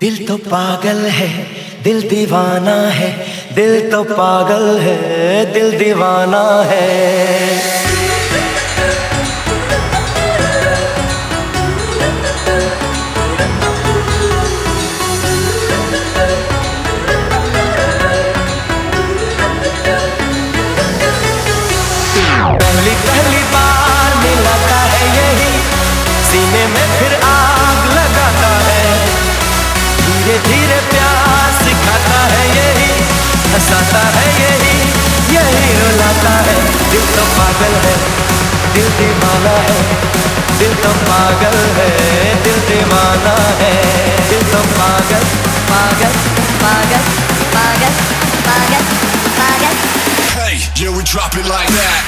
दिल तो पागल है, दिल दीवाना है, दिल तो पागल है, दिल दीवाना है। पहली पहली बार मिलाता है यही, सीने में फिर आग लगाता है। धीरे धीरे प्यार सिखाता है यही, हंसाता है यही, यही रुलाता है। दिल तो पागल है, दिल दीवाना है, दिल तो पागल है, दिल दीवाना है। दिल तो पागल पागल पागल पागल पागल पागल। Hey, yeah, we drop it like that.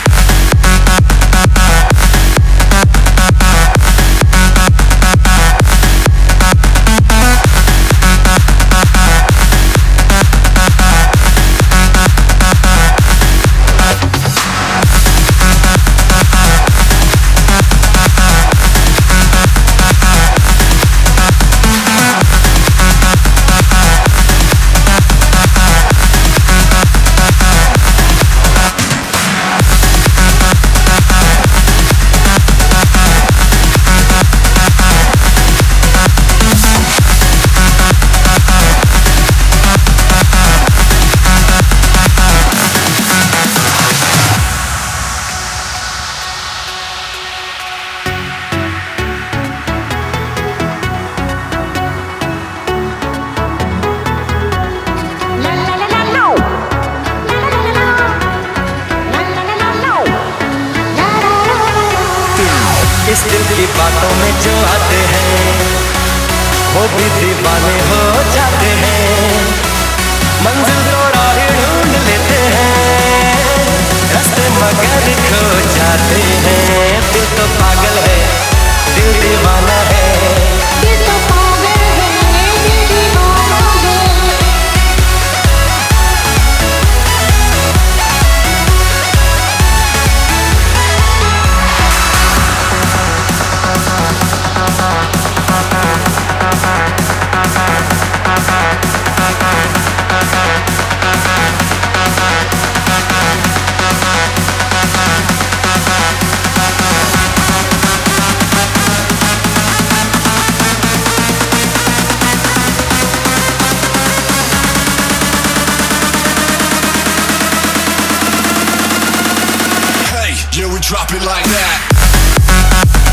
इस दिल की बातों में जो आते हैं वो भी दीवाने हो जाते हैं। मंजिल तो राह ढूंढ लेते हैं, रास्ते मगर खो जाते हैं। दिल तो पागल है, दिल दीवाना है। दिल तो पागल है, दिल दीवाना है। Hey, yeah, we drop it like that.